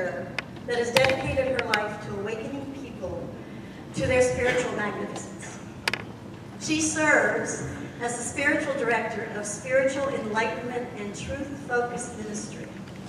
her that has dedicated her life to awakening people to their spiritual magnificence. She serves as the spiritual director of Spiritual Enlightenment and Truth-Focused Ministry,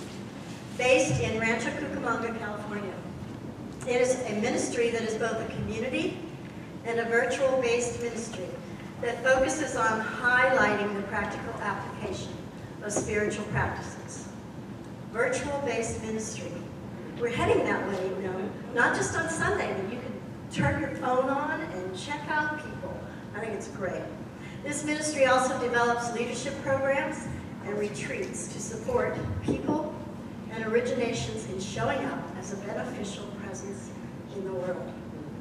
based in Rancho Cucamonga, California. It is a ministry that is both a community and a virtual-based ministry that focuses on highlighting the practical application of spiritual practices. Virtual-based ministry. We're heading that way, you know, not just on Sunday, but you can turn your phone on and check out people. I think it's great. This ministry also develops leadership programs and retreats to support people and originations in showing up as a beneficial presence in the world.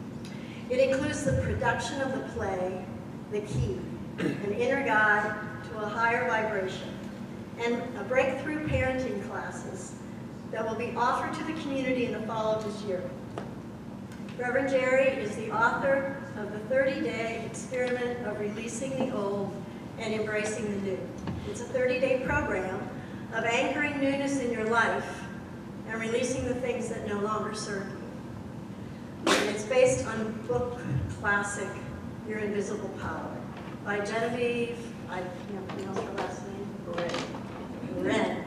It includes the production of the play, The Key, an inner guide to a higher vibration, and a breakthrough parenting classes that will be offered to the community in the fall of this year. Reverend Jerry is the author of the 30-day experiment of releasing the old and embracing the new. It's a 30-day program of anchoring newness in your life and releasing the things that no longer serve you. And it's based on book classic, Your Invisible Power, by Genevieve, I can't pronounce her last name, Ren.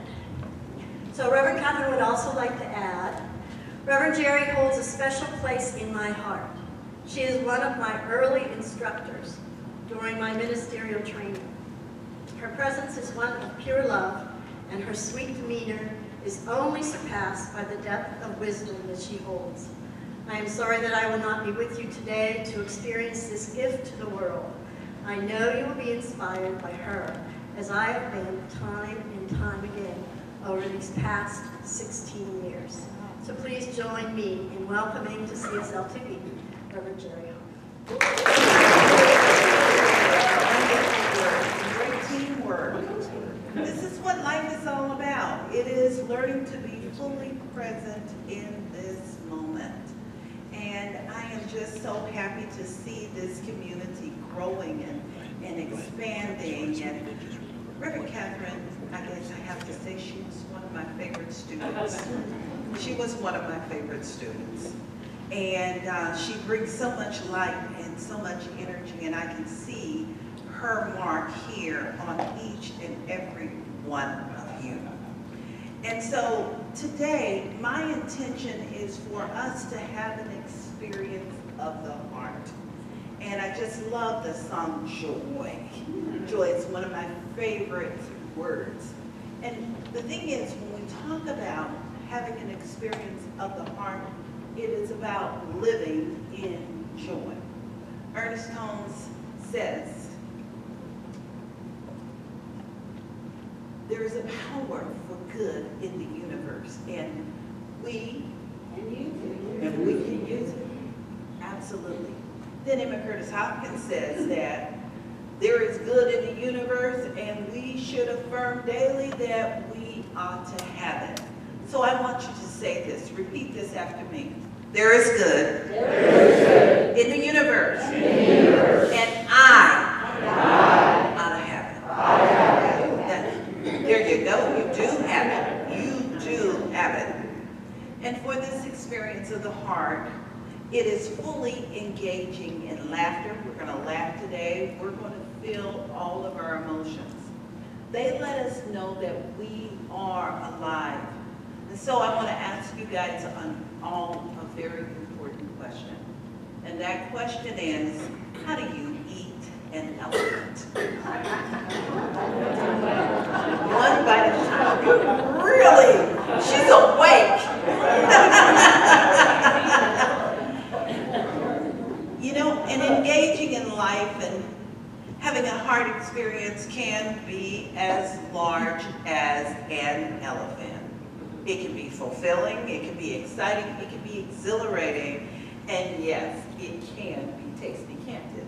So Reverend Catherine would also like to add, Reverend Jerry holds a special place in my heart. She is one of my early instructors during my ministerial training. Her presence is one of pure love, and her sweet demeanor is only surpassed by the depth of wisdom that she holds. I am sorry that I will not be with you today to experience this gift to the world. I know you will be inspired by her, as I have been time and time again over these past 16 years. So please join me in welcoming to CSL-TV, Reverend Jerry Hoff. Great teamwork. This is what life is all about. It is learning to be fully present in this moment. And I am just so happy to see this community growing and expanding. And Reverend Catherine, I guess I have to say she was one of my favorite students. She was one of my favorite students. And she brings so much light and so much energy, and I can see her mark here on each and every one of you. And so today, my intention is for us to have an experience of the heart. And I just love the song Joy. Joy is one of my favorite words. And the thing is, when we talk about having an experience of the heart, it is about living in joy. Ernest Holmes says, there is a power for good in the universe, and we can use it. Absolutely. Then Emma Curtis Hopkins says that there is good in the universe, and we should affirm daily that we ought to have it. So I want you to say this, repeat this after me. There is good, in the universe, and I ought to have it. There you go, you do have it. You do have it. And for this experience of the heart, it is fully engaging in laughter. We're going to laugh today. We're going to feel all of our emotions. They let us know that we are alive. And so I want to ask you guys all a very important question. And that question is, how do you eat an elephant? One bite at a time. Really? She's awake. You know, and engaging in life and having a heart experience can be as large as an elephant. It can be fulfilling, it can be exciting, it can be exhilarating, and yes, it can be tasty, can't it?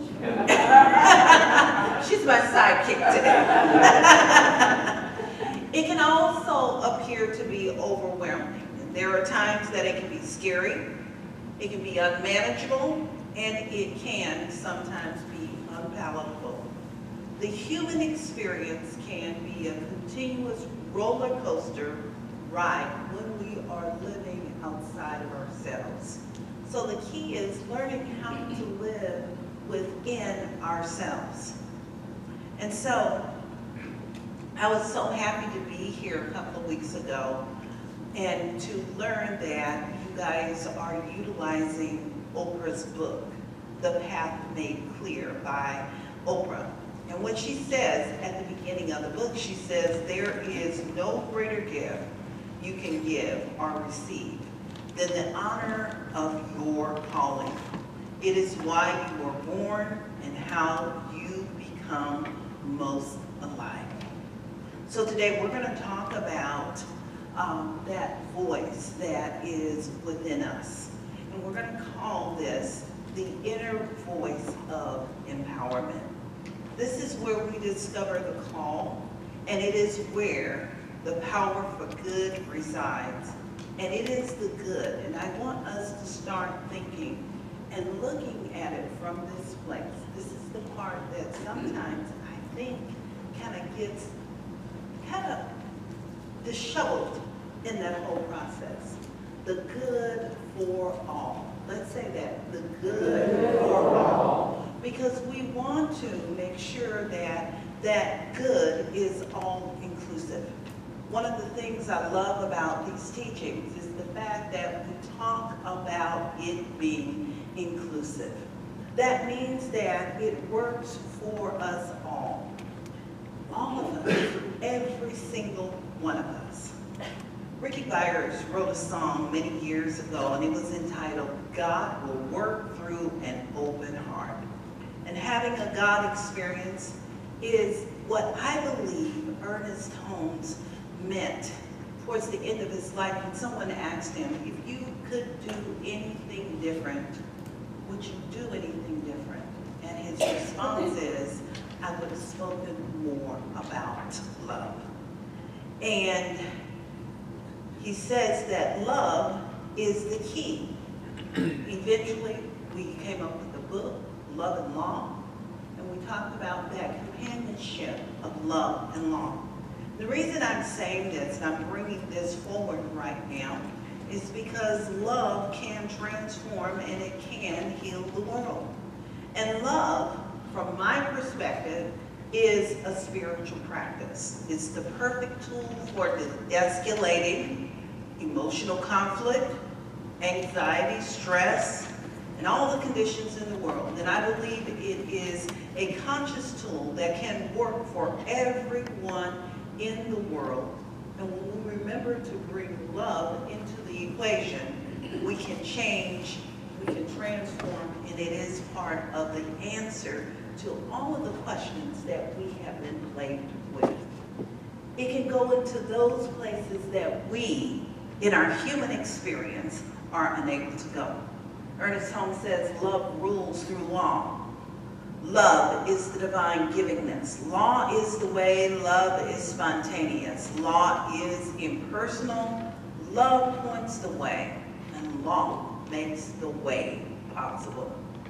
She's my sidekick today. It can also appear to be overwhelming. There are times that it can be scary, it can be unmanageable, and it can sometimes be unpalatable. The human experience can be a continuous roller coaster ride when we are living So the key is learning how to live within ourselves. And so I was so happy to be here a couple of weeks ago and to learn that you guys are utilizing Oprah's book, The Path Made Clear by Oprah. And what she says at the beginning of the book, she says, there is no greater gift you can give or receive than the honor of your calling. It is why you were born and how you become most alive. So today we're going to talk about that voice that is within us. And we're going to call this the inner voice of empowerment. This is where we discover the call, and it is where the power for good resides. And it is the good, and I want us to start thinking and looking at it from this place. This is the part that sometimes I think kind of gets disheveled in that whole process. The good for all. Let's say that, the good for all. Because we want to make sure that that good is all inclusive. One of the things I love about these teachings is the fact that we talk about it being inclusive. That means that it works for us all. All of us, every single one of us. Ricky Byers wrote a song many years ago, and it was entitled, God Will Work Through an Open Heart. And having a God experience is what I believe Ernest Holmes meant towards the end of his life when someone asked him, if you could do anything different, would you do anything different? And his response is, I would have spoken more about love. And he says that love is the key. Eventually, we came up with the book, Love and Law, and we talked about that companionship of love and law. The reason I'm saying this, and I'm bringing this forward right now, is because love can transform and it can heal the world. And love, from my perspective, is a spiritual practice. It's the perfect tool for de-escalating emotional conflict, anxiety, stress, and all the conditions in the world. And I believe it is a conscious tool that can work for everyone in the world. And when we remember to bring love into the equation, we can change, we can transform, and it is part of the answer to all of the questions that we have been plagued with. It can go into those places that we, in our human experience, are unable to go. Ernest Holmes says, love rules through law. Love is the divine givingness. Law is the way, love is spontaneous. Law is impersonal, love points the way, and law makes the way possible.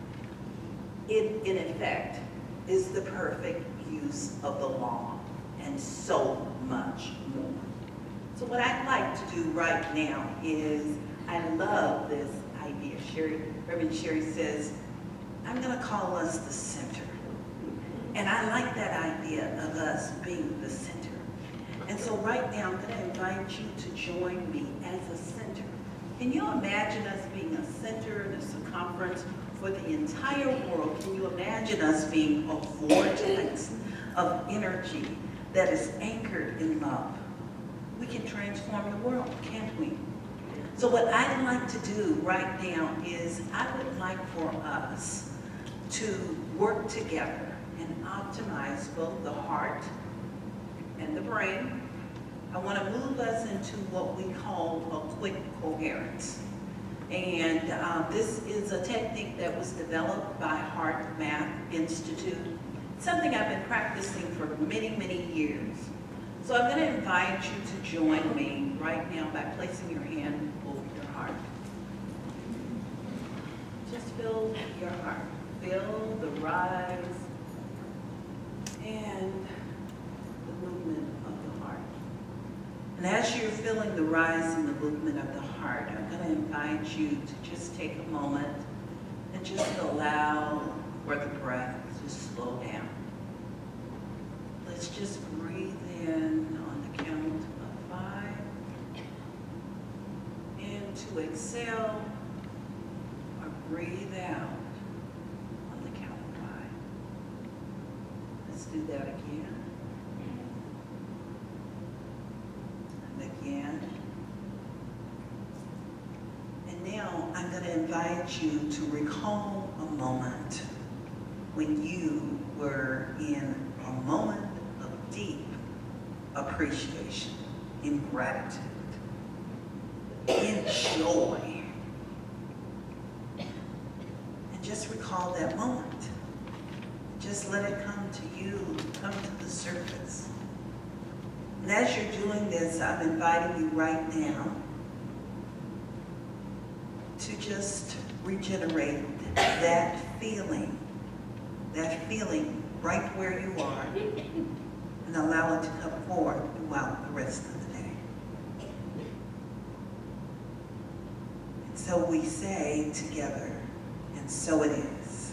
It, in effect, is the perfect use of the law, and so much more. So what I'd like to do right now is, I love this idea. Reverend Sherry says, I'm going to call us the center. And I like that idea of us being the center. And so right now, I'm going to invite you to join me as a center. Can you imagine us being a center and a circumference for the entire world? Can you imagine us being a vortex of energy that is anchored in love? We can transform the world, can't we? So what I'd like to do right now is I would like for us to work together and optimize both the heart and the brain. I want to move us into what we call a quick coherence. And this is a technique that was developed by Heart Math Institute, something I've been practicing for many, many years. So I'm going to invite you to join me right now by placing your hand over your heart. Just feel your heart. Feel the rise and the movement of the heart. And as you're feeling the rise and the movement of the heart, partner, I'm going to invite you to just take a moment and just allow for the breath to slow down. Let's just breathe in on the count of 5. And to exhale or breathe out on the count of 5. Let's do that again. And again. And now I'm going to invite you to recall a moment when you were in a moment of deep appreciation, in gratitude, in joy. And just recall that moment. Just let it come to you, come to the surface. And as you're doing this, I'm inviting you right now to just regenerate that feeling right where you are, and allow it to come forward throughout the rest of the day. And so we say together, and so it is.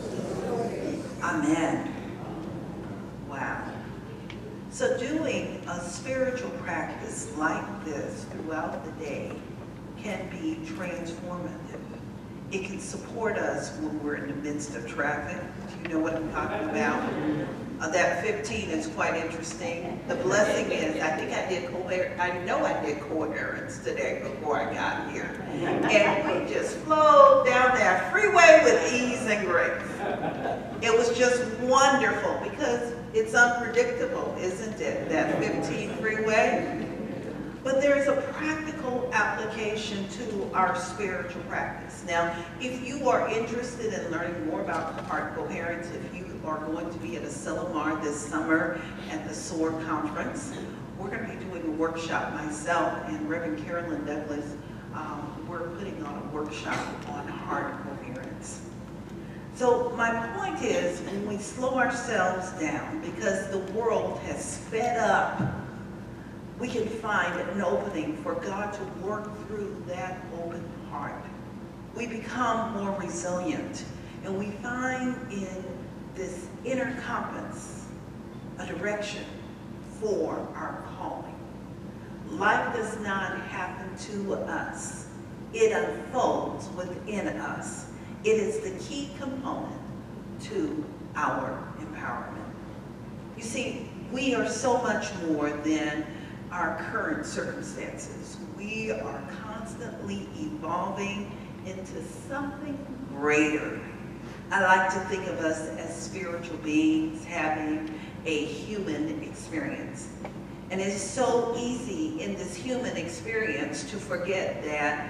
Amen. Wow. So doing a spiritual practice like this throughout the day can be transformative. It can support us when we're in the midst of traffic. Do you know what I'm talking about? That 15 is quite interesting. The blessing is, I think I did coherence today before I got here. And we just flowed down that freeway with ease and grace. It was just wonderful because it's unpredictable, isn't it? That 15 freeway. But there's a practical application to our spiritual practice. Now, if you are interested in learning more about heart coherence, if you are going to be at Asilomar this summer at the SOAR conference, we're going to be doing a workshop. Myself and Reverend Carolyn Douglas, we're putting on a workshop on heart coherence. So my point is, when we slow ourselves down, because the world has sped up, we can find an opening for God to work through that open heart. We become more resilient, and we find in this inner compass a direction for our calling. Life does not happen to us. It unfolds within us. It is the key component to our empowerment. You see, we are so much more than our current circumstances. We are constantly evolving into something greater. I like to think of us as spiritual beings having a human experience. And it's so easy in this human experience to forget that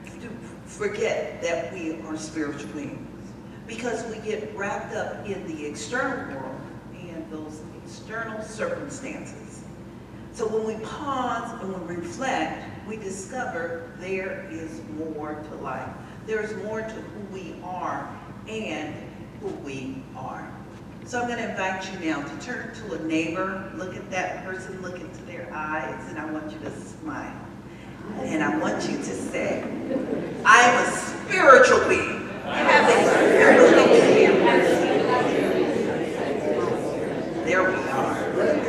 we are spiritual beings, because we get wrapped up in the external world and those external circumstances. So when we pause and we reflect, we discover there is more to life. There's more to who we are and who we are. So I'm going to invite you now to turn to a neighbor, look at that person, look into their eyes, and I want you to smile. And I want you to say, I am a spiritual being. I have a spiritual being. There we are.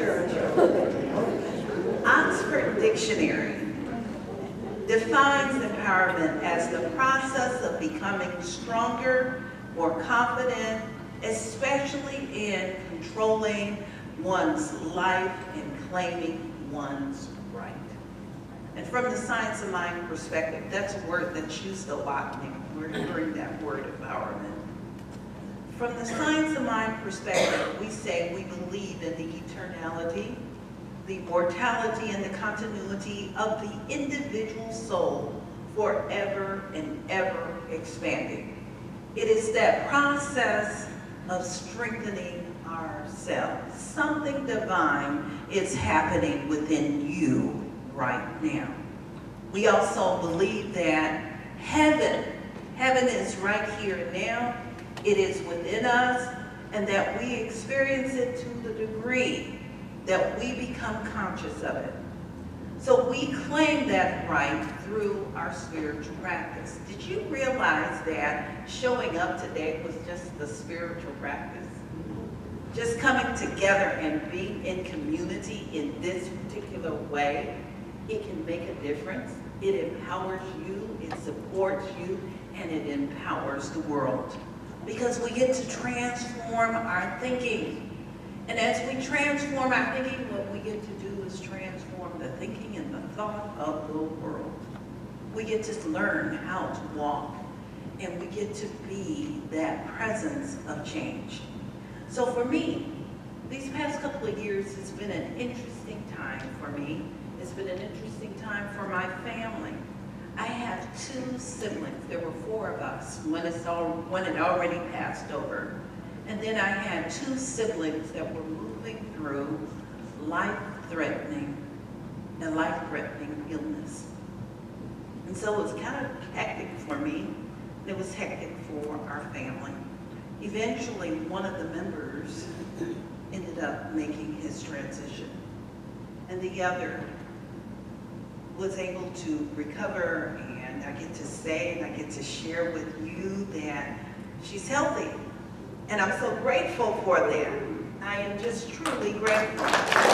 Oxford Dictionary defines empowerment as the process of becoming stronger, more confident, especially in controlling one's life and claiming one's right. And from the science of mind perspective, that's a word that's used a lot when we're hearing that word empowerment. From the science of mind perspective, we say we believe in the eternality, the mortality, and the continuity of the individual soul forever and ever expanding. It is that process of strengthening ourselves. Something divine is happening within you right now. We also believe that heaven is right here and now. It is within us, and that we experience it to the degree that we become conscious of it. So we claim that right through our spiritual practice. Did you realize that showing up today was just the spiritual practice? Just coming together and being in community in this particular way, it can make a difference. It empowers you, it supports you, and it empowers the world. Because we get to transform our thinking. And as we transform our thinking, what we get to do is transform the thinking and the thought of the world. We get to learn how to walk, and we get to be that presence of change. So for me, these past couple of years has been an interesting time for me. It's been an interesting time for my family. I have 2 siblings. There were 4 of us. One had already passed over. And then I had 2 siblings that were moving through life-threatening illness. And so it was kind of hectic for me. It was hectic for our family. Eventually, one of the members ended up making his transition. And the other was able to recover, and I get to say and I get to share with you that she's healthy. And I'm so grateful for that. I am just truly grateful.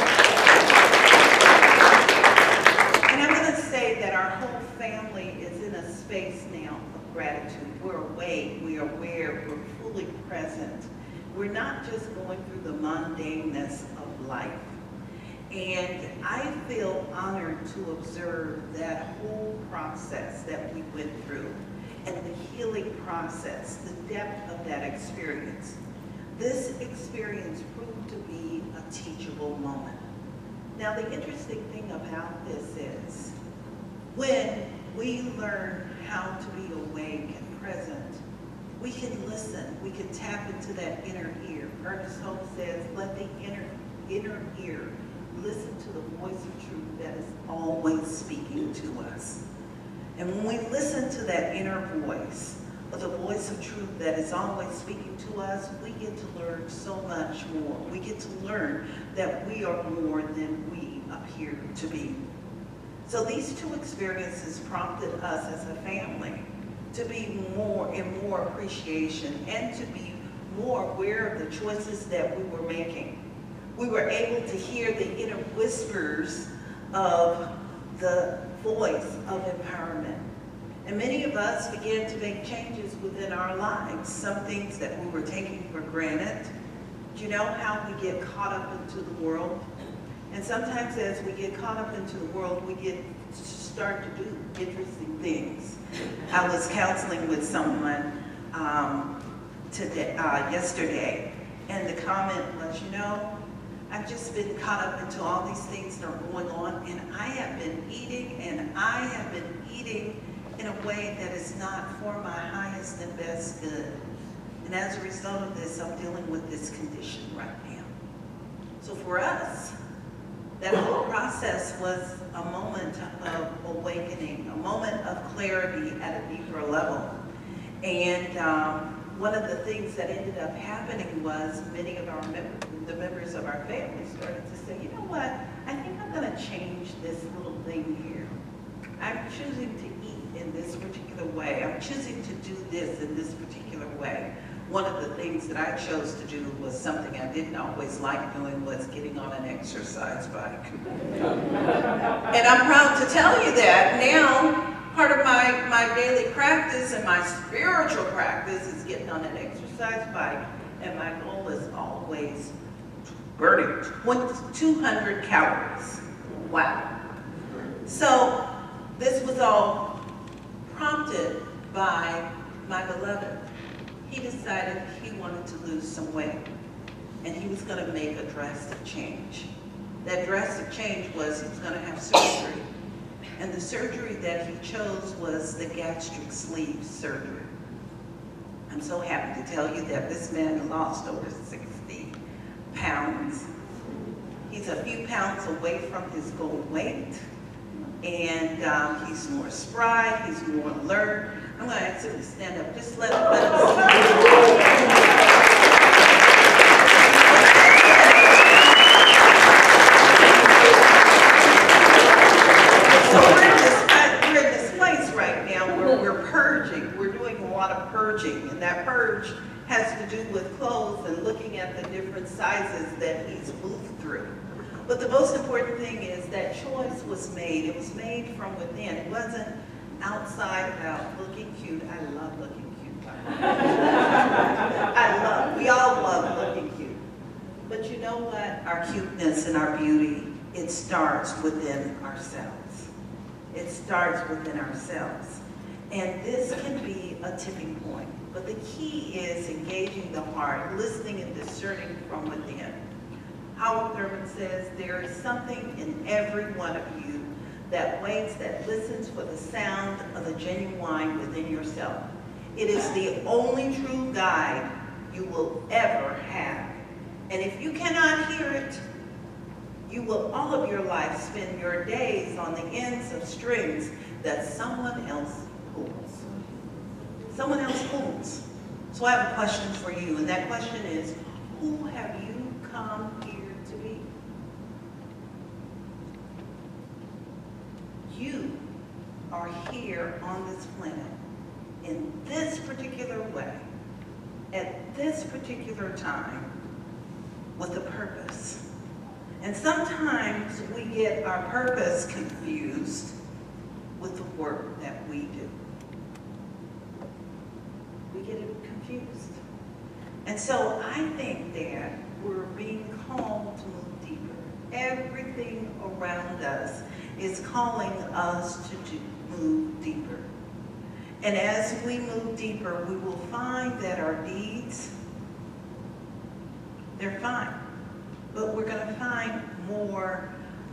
And I'm going to say that our whole family is in a space now of gratitude. We're awake, we're aware, we're fully present. We're not just going through the mundaneness of life. And I feel honored to observe that whole process that we went through and the healing process, the depth of that experience. This experience proved to be a teachable moment. Now, the interesting thing about this is when we learn how to be awake and present, we can listen, we can tap into that inner ear. Ernest Holmes says, let the inner ear listen to the voice of truth that is always speaking to us. And when we listen to that inner voice, or the voice of truth that is always speaking to us, we get to learn so much more. We get to learn that we are more than we appear to be. So these 2 experiences prompted us as a family to be more and more appreciation and to be more aware of the choices that we were making. We were able to hear the inner whispers of the voice of empowerment. And many of us began to make changes within our lives, some things that we were taking for granted. Do you know how we get caught up into the world? And sometimes as we get caught up into the world, we start to do interesting things. I was counseling with someone yesterday, and the comment was, you know, I've just been caught up into all these things that are going on, and I have been eating, and I have been eating in a way that is not for my highest and best good. And as a result of this, I'm dealing with this condition right now. So for us, that whole process was a moment of awakening, a moment of clarity at a deeper level. And one of the things that ended up happening was many of the members of our family started to say, you know what, I think I'm going to change this little thing here. I'm choosing to eat in this particular way. I'm choosing to do this in this particular way. One of the things that I chose to do was something I didn't always like doing, was getting on an exercise bike. And I'm proud to tell you that now part of my daily practice and my spiritual practice is getting on an exercise bike, and my goal is always burning 200 calories. Wow. So this was all prompted by my beloved. He decided he wanted to lose some weight, and he was going to make a drastic change. That drastic change was he was going to have surgery, and the surgery that he chose was the gastric sleeve surgery. I'm so happy to tell you that this man lost over 60 pounds. He's a few pounds away from his goal weight, and he's more spry, he's more alert. I'm going to ask him to stand up. Just let him lot of purging, and that purge has to do with clothes and looking at the different sizes that he's moved through. But the most important thing is that choice was made. It was made from within. It wasn't outside about looking cute. I love looking cute. We all love looking cute. But you know what? Our cuteness and our beauty, it starts within ourselves. It starts within ourselves. And this can be a tipping point. But the key is engaging the heart, listening and discerning from within. Howard Thurman says, there is something in every one of you that waits, that listens for the sound of the genuine within yourself. It is the only true guide you will ever have. And if you cannot hear it, you will all of your life spend your days on the ends of strings that someone else pulls. Someone else pulls. So I have a question for you, and that question is, who have you come here to be? You are here on this planet in this particular way, at this particular time, with a purpose. And sometimes we get our purpose confused with the work that we do. We get it confused. And so I think that we're being called to move deeper. Everything around us is calling us to move deeper. And as we move deeper, we will find that our deeds, they're fine. But we're going to find more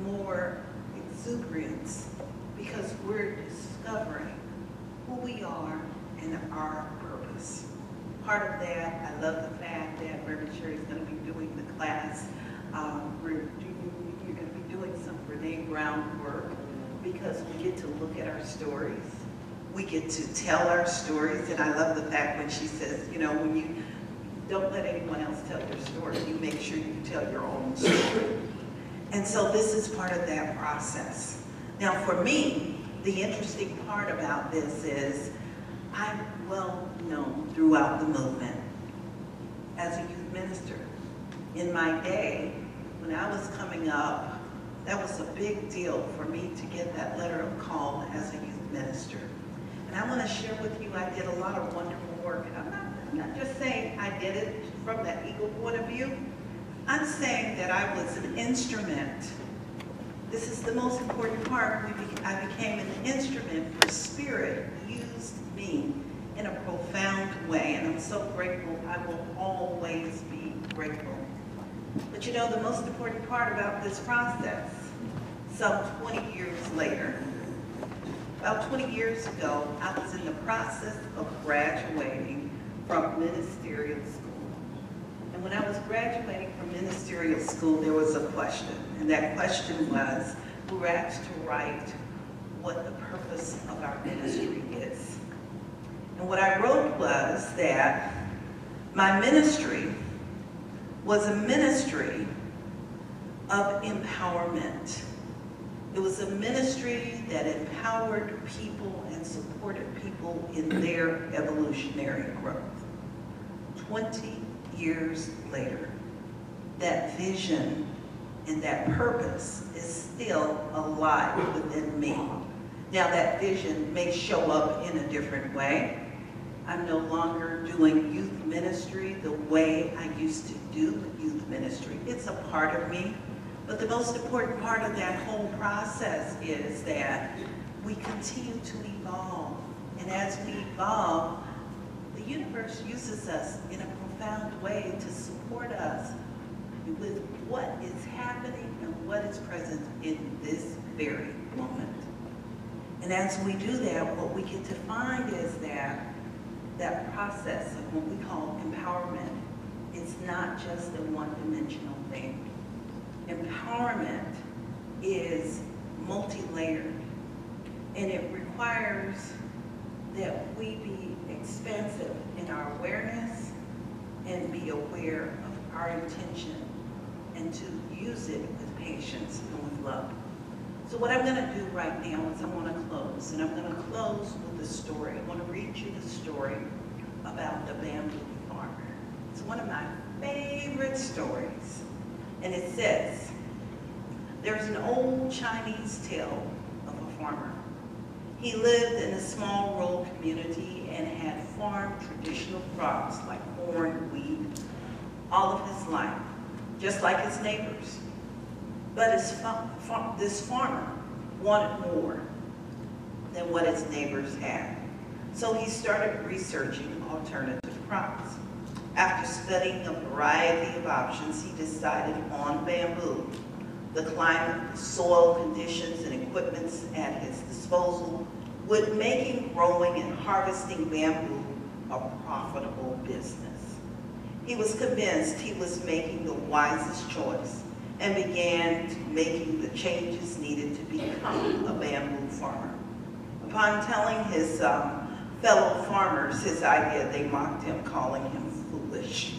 exuberance because we're discovering who we are and our purpose. Part of that, I love the fact that Reverend Sherry's going to be doing the class. You're going to be doing some Brene Brown work because we get to look at our stories. We get to tell our stories, and I love the fact when she says, you know, when you don't let anyone else tell your story, you make sure you tell your own story. And so this is part of that process. Now for me, the interesting part about this is I'm well known throughout the movement as a youth minister. In my day, when I was coming up, that was a big deal for me to get that letter of call as a youth minister. And I want to share with you, I did a lot of wonderful work. And I'm not just saying I did it from that ego point of view. I'm saying that I was an instrument. This is the most important part. I became an instrument for Spirit used me in a profound way. And I'm so grateful. I will always be grateful. But you know, the most important part about this process, some 20 years later, about 20 years ago, I was in the process of graduating from ministerial school. And when I was graduating from ministerial school, there was a question. And that question was, we were asked to write what the purpose of our ministry is. And what I wrote was that my ministry was a ministry of empowerment. It was a ministry that empowered people and supported people in their evolutionary growth. 20 years later, that vision and that purpose is still alive within me. Now that vision may show up in a different way. I'm no longer doing youth ministry the way I used to do youth ministry. It's a part of me. But the most important part of that whole process is that we continue to evolve. And as we evolve, the universe uses us in a profound way to support us with what is happening and what is present in this very moment. And as we do that, what we get to find is that that process of what we call empowerment is not just a one-dimensional thing. Empowerment is multi-layered, and it requires that we be expansive in our awareness and be aware of our intention and to use it with patience and with love. So what I'm going to do right now is I'm going to close, and I'm going to close with the story. I want to read you the story about the bamboo farmer. It's one of my favorite stories. And it says, there's an old Chinese tale of a farmer. He lived in a small rural community and had farmed traditional crops like corn, wheat, all of his life, just like his neighbors. But this farmer wanted more than what his neighbors had. So he started researching alternative crops. After studying a variety of options, he decided on bamboo. The climate, soil conditions, and equipment at his disposal would make him growing and harvesting bamboo a profitable business. He was convinced he was making the wisest choice and began making the changes needed to become a bamboo farmer. Upon telling his fellow farmers his idea, they mocked him, calling him foolish.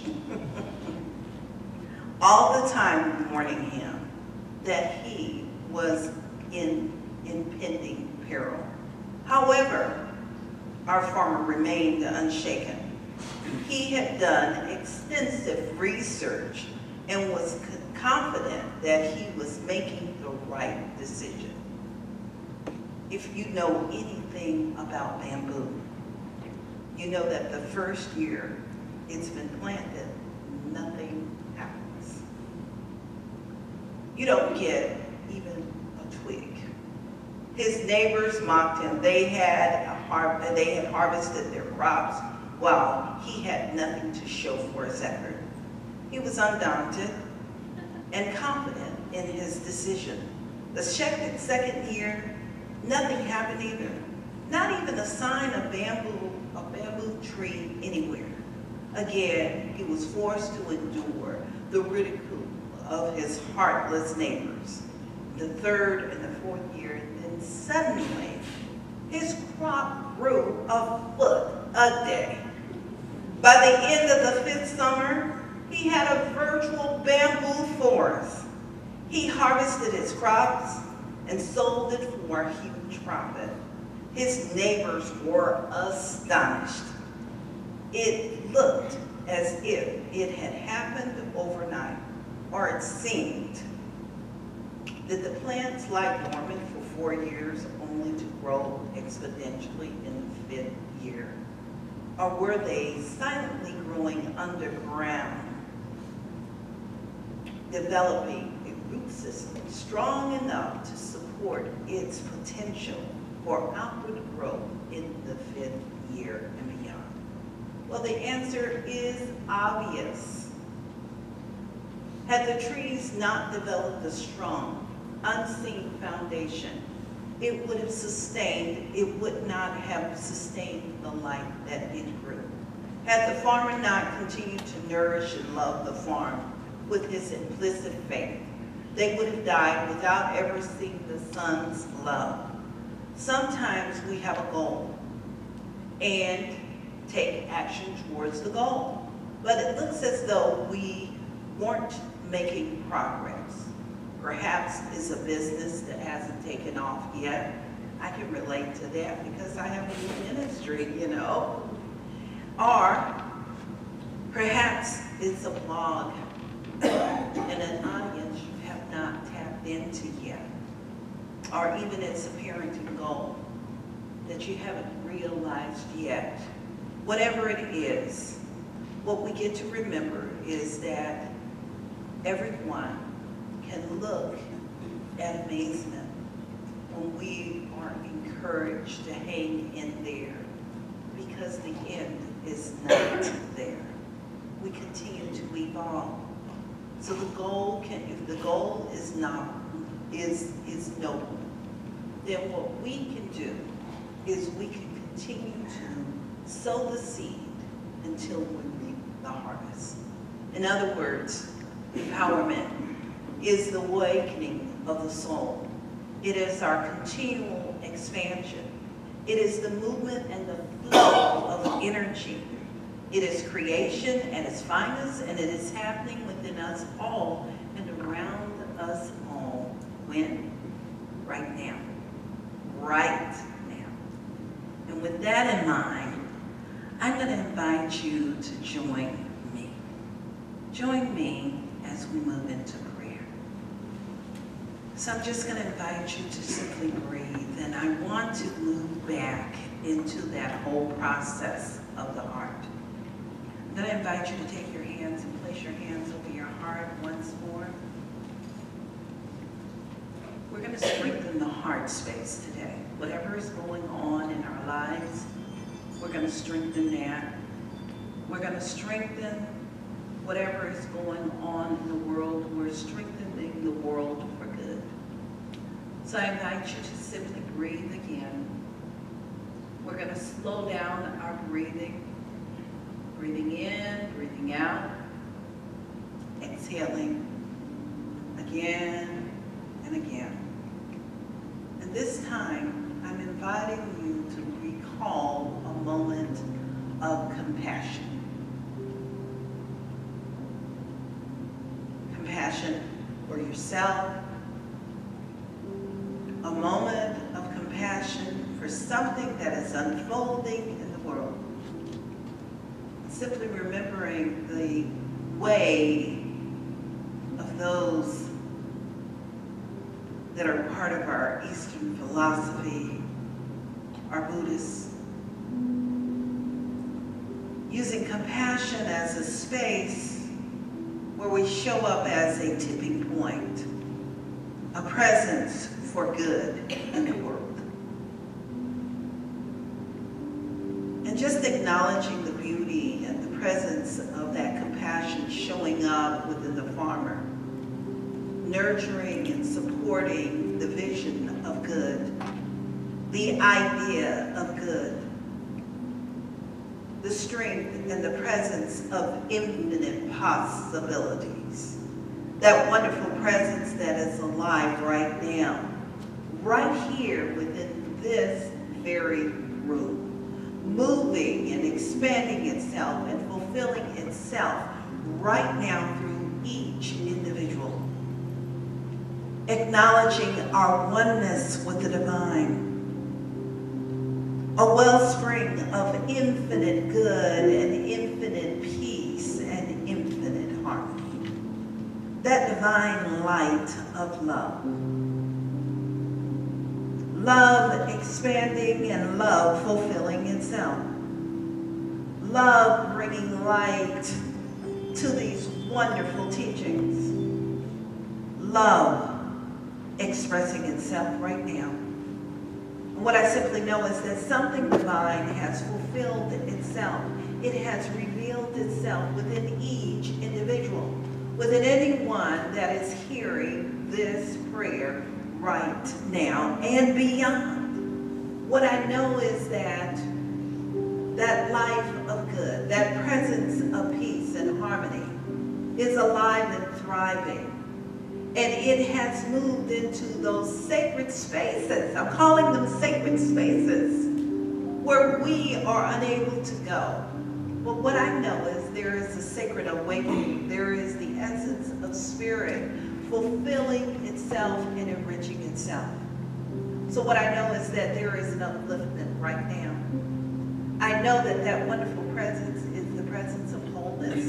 All the time warning him that he was in impending peril. However, our farmer remained unshaken. He had done extensive research and was confident that he was making the right decision. If you know anything about bamboo, you know that the first year it's been planted, nothing happens. You don't get even a twig. His neighbors mocked him. They had harvested their crops while he had nothing to show for his effort. He was undaunted and confident in his decision. The second year, nothing happened either. Not even a sign of a bamboo tree anywhere. Again, he was forced to endure the ridicule of his heartless neighbors. The third and the fourth year, then suddenly, his crop grew a foot a day. By the end of the fifth summer, he had a virtual bamboo forest. He harvested his crops and sold it for a huge profit. His neighbors were astonished. It looked as if it had happened overnight, or it seemed. Did the plants lie dormant for 4 years only to grow exponentially in the fifth year? Or were they silently growing underground, developing a root system strong enough to support its potential for outward growth in the fifth year and beyond? Well, the answer is obvious. Had the trees not developed a strong, unseen foundation, it would not have sustained the life that it grew. Had the farmer not continued to nourish and love the farm with his implicit faith, they would have died without ever seeing the sun's love. Sometimes we have a goal and take action towards the goal, but it looks as though we weren't making progress. Perhaps it's a business that hasn't taken off yet. I can relate to that because I have a new ministry, you know. Or perhaps it's a blog and an audience you have not tapped into yet. Or even it's a parenting goal that you haven't realized yet. Whatever it is, what we get to remember is that everyone can look at amazement when we are encouraged to hang in there, because the end is not there. We continue to evolve. So the goal if the goal is noble, then what we can do is we can continue to sow the seed until we reap the harvest. In other words, empowerment is the awakening of the soul. It is our continual expansion. It is the movement and the flow of energy. It is creation at its finest, and it is happening within us all and around us all. When? Right now. Right now. And And with that in mind, I'm going to invite you to join me. Join me as we move into prayer. So I'm just going to invite you to simply breathe, and I want to move back into that whole process of the heart. I'm going to invite you to take your hands and place your hands over your heart once more. We're going to strengthen the heart space today. Whatever is going on in our lives, we're going to strengthen that. We're going to strengthen whatever is going on in the world. We're strengthening the world for good. So I invite you to simply breathe again. We're going to slow down our breathing. Breathing in, breathing out. Exhaling again and again. And this time, I'm inviting you to recall a moment of compassion. Compassion for yourself. A moment of compassion for something that is unfolding in the world. Simply remembering the way of those that are part of our Eastern philosophy, our Buddhists, using compassion as a space where we show up as a tipping point, a presence for good in the world. And just acknowledging the beauty and the presence of that compassion showing up within the farmer, nurturing and supporting the vision of good, the idea of good, the strength and the presence of infinite possibilities, that wonderful presence that is alive right now, right here within this very room, moving and expanding itself and fulfilling itself right now through each individual. Acknowledging our oneness with the divine, a wellspring of infinite good and infinite peace and infinite harmony. That divine light of love. Love expanding and love fulfilling itself. Love bringing light to these wonderful teachings. Love expressing itself right now. And what I simply know is that something divine has fulfilled itself. It has revealed itself within each individual, within anyone that is hearing this prayer right now and beyond. What I know is that that life of good, that presence of peace and harmony is alive and thriving. And it has moved into those sacred spaces, I'm calling them sacred spaces, where we are unable to go. But what I know is there is a sacred awakening. There is the essence of spirit fulfilling itself and enriching itself. So what I know is that there is an upliftment right now. I know that that wonderful presence is the presence of wholeness.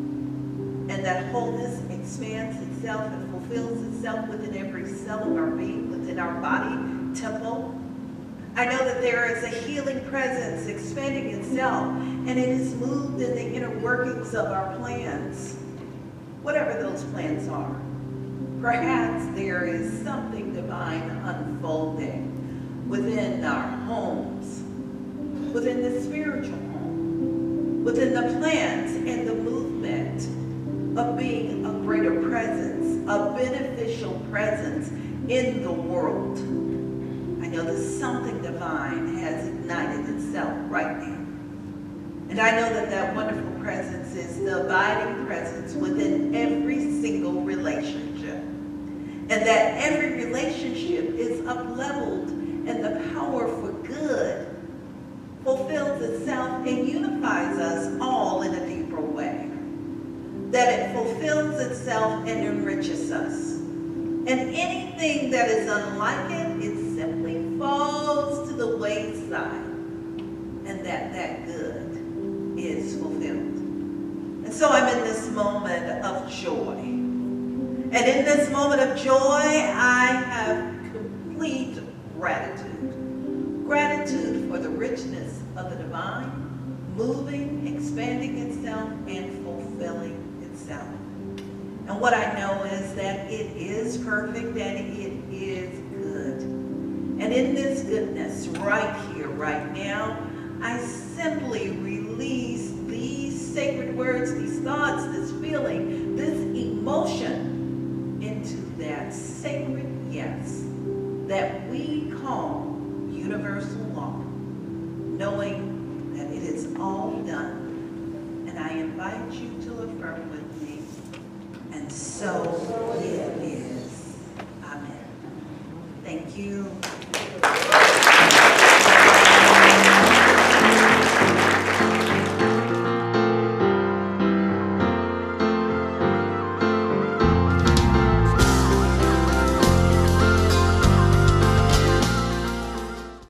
And that wholeness expands itself and fulfills itself within every cell of our being, within our body, temple. I know that there is a healing presence expanding itself, and it is moved in the inner workings of our plans, whatever those plans are. Perhaps there is something divine unfolding within our homes, within the spiritual home, within the plans and the movement of being a greater presence, a beneficial presence in the world. I know that something divine has ignited itself right now. And I know that that wonderful presence is the abiding presence within every single relationship. And that every relationship is up-leveled and the power for good fulfills itself and unifies us all in a deeper way. That it fulfills itself and enriches us. And anything that is unlike it, it simply falls to the wayside. So I'm in this moment of joy. And in this moment of joy, I have complete gratitude. Gratitude for the richness of the divine, moving, expanding itself, and fulfilling itself. And what I know is that it is perfect and it is good. And in this goodness, right here, right now, I simply release these sacred words, these thoughts, this feeling, this emotion into that sacred yes that we call universal law, knowing that it is all done. And I invite you to affirm with me. And so it is. Amen. Thank you.